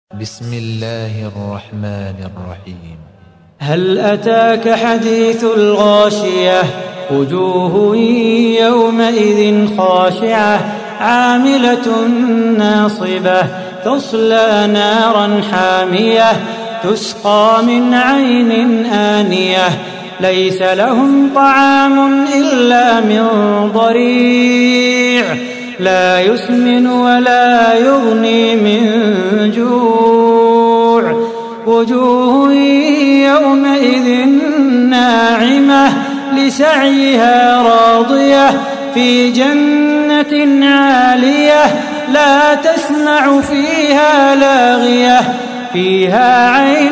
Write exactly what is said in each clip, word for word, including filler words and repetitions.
بسم الله الرحمن الرحيم. هل أتاك حديث الغاشية؟ وجوه يومئذ خاشعة عاملة ناصبة تصلى نارا حامية تسقى من عين آنية ليس لهم طعام إلا من ضريع لا يسمن ولا يغني من جوع وجوه يومئذ ناعمة لسعيها راضية في جنة عالية لا تسمع فيها لاغية فيها عين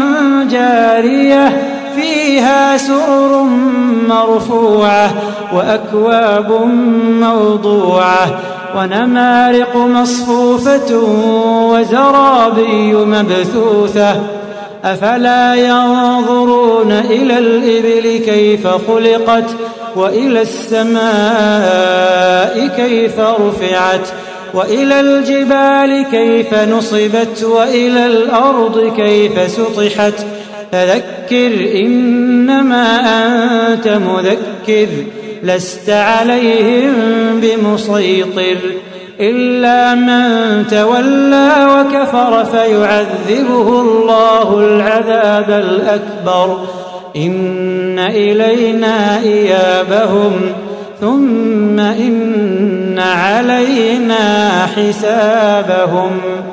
جارية فيها سرر مرفوعة وأكواب موضوعة ونمارق مصفوفة وزرابي مبثوثة أفلا ينظرون إلى الإبل كيف خلقت وإلى السماء كيف رفعت وإلى الجبال كيف نصبت وإلى الأرض كيف سطحت فذكر إنما أنت مذكر لست عليهم بمسيطر إلا من تولى وكفر فيعذبه الله العذاب الأكبر إن إلينا إيابهم ثم إن علينا حسابهم.